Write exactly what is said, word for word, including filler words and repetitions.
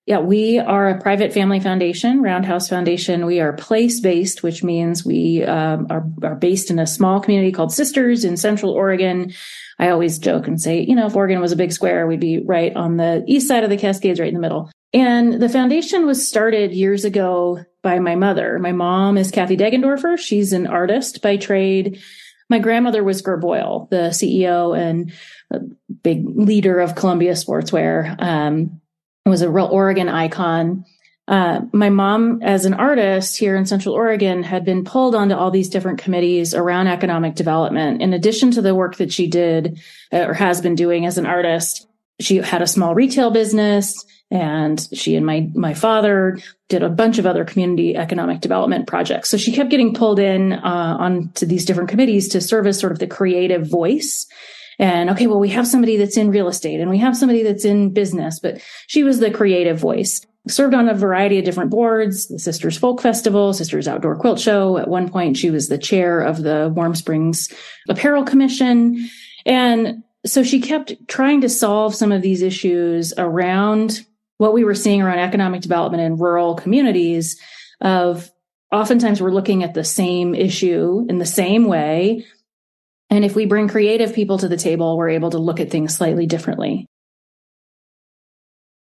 Yeah, we are a private family foundation, Roundhouse Foundation. We are place-based, which means we um, are, are based in a small community called Sisters in Central Oregon. I always joke and say, you know, if Oregon was a big square, we'd be right on the east side of the Cascades, right in the middle. And the foundation was started years ago by my mother. My mom is Kathy Deggendorfer. She's an artist by trade. My grandmother was Gert Boyle, the C E O and a big leader of Columbia Sportswear. Um, was a real Oregon icon. Uh, my mom, as an artist here in Central Oregon, had been pulled onto all these different committees around economic development. In addition to the work that she did uh, or has been doing as an artist, she had a small retail business, and she and my my father did a bunch of other community economic development projects. So she kept getting pulled in uh, onto these different committees to serve as sort of the creative voice. And okay, well, we have somebody that's in real estate and we have somebody that's in business, but she was the creative voice. Served on a variety of different boards, the Sisters Folk Festival, Sisters Outdoor Quilt Show. At one point, she was the chair of the Warm Springs Apparel Commission. And so she kept trying to solve some of these issues around what we were seeing around economic development in rural communities of oftentimes we're looking at the same issue in the same way. And if we bring creative people to the table, we're able to look at things slightly differently.